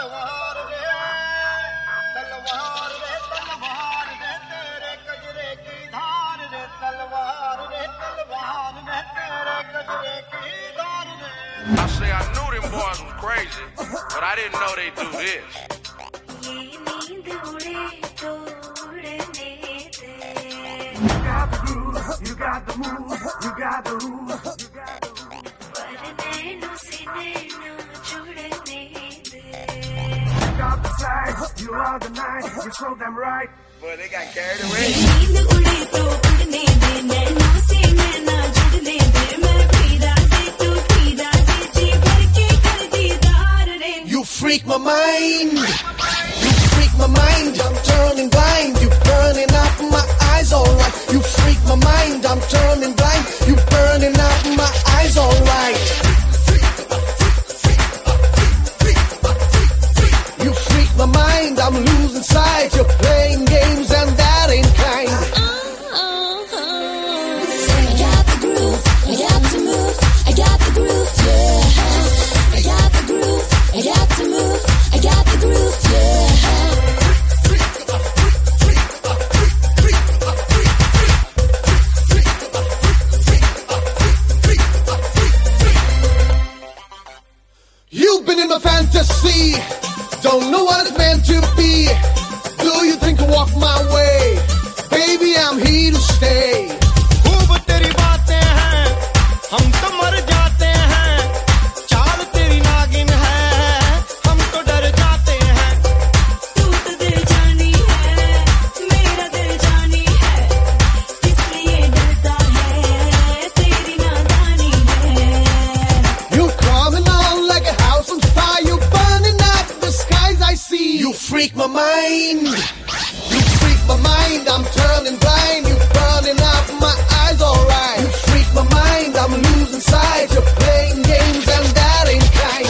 तलवार रे तलवार रे तलवार रे तेरे कजरे की धार रे तलवार रे तलवार रे तेरे कजरे की धार रे. I say I knew them boys was crazy, but I didn't know they do this. You got the groove, you got the move, you got the rules, you got the rules. You got the size, you are the night, you're so damn right. Boy, they got carried away. You freak my mind, you freak my mind, I'm turning blind, you burning up my eyes alright. You freak my mind, I'm turning blind, you burning up my eyes alright. You freak my mind, I'm losing sight, you're playing games and that ain't kind. I got the groove, I got to move, I got the groove, yeah. I got the groove, I got to move, I got the groove, yeah. You've been in my fantasy, don't know what it's meant to be. Do you think I walk my way? Baby, I'm here to stay. खूब तेरी बातें हैं, हम तो मर जाते हैं. चाल तेरी नागिन है, हम तो डर जाते हैं. तू तो दिल जानी है, मेरा दिल जानी है, इसलिए डरता है, तेरी नादानी है. You're coming on like a house on fire, you're burning up the skies I see. You freak my mind, you freak my mind, I'm turning blind, you burning up my eyes alright. You freak my mind, I'm losing sight, you're playing games and that ain't kind.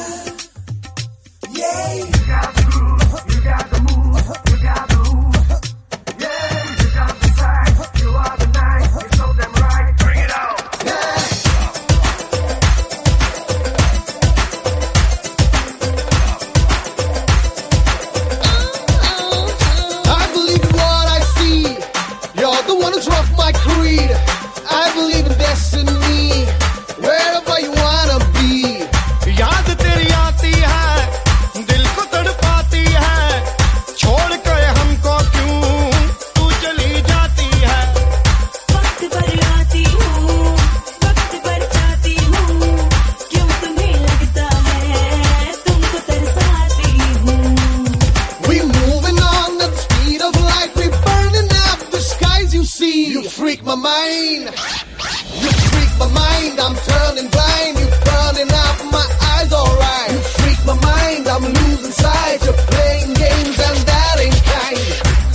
Yeah, you got the groove, you got the move, you got the rules. Yeah, you got the size, you are the night, you're so damn right. Bring it on. Yeah. I believe in what I see. You're the one who's rough my creed. I believe in destiny. Wherever you wanna be. याद तेरी आती है, दिल को तड़पाती है. छोड़ कर हमको क्यों तू चली जाती है. वक्त पर आती हूँ, वक्त पर जाती हूँ, क्यों तुम्हें लगता है, तुमको तरसाती हूँ. We moving on at the speed of light. We burning up the skies you see. You freak my mind. You freak my mind. I'm turning blind. You burning up my eyes alright. You freak my mind. I'm losing sight. You're playing games and that ain't kind.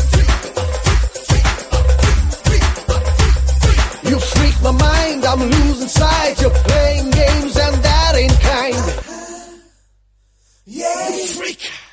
You freak my mind. I'm losing sight. You're playing games and that ain't kind. Yeah, you freak.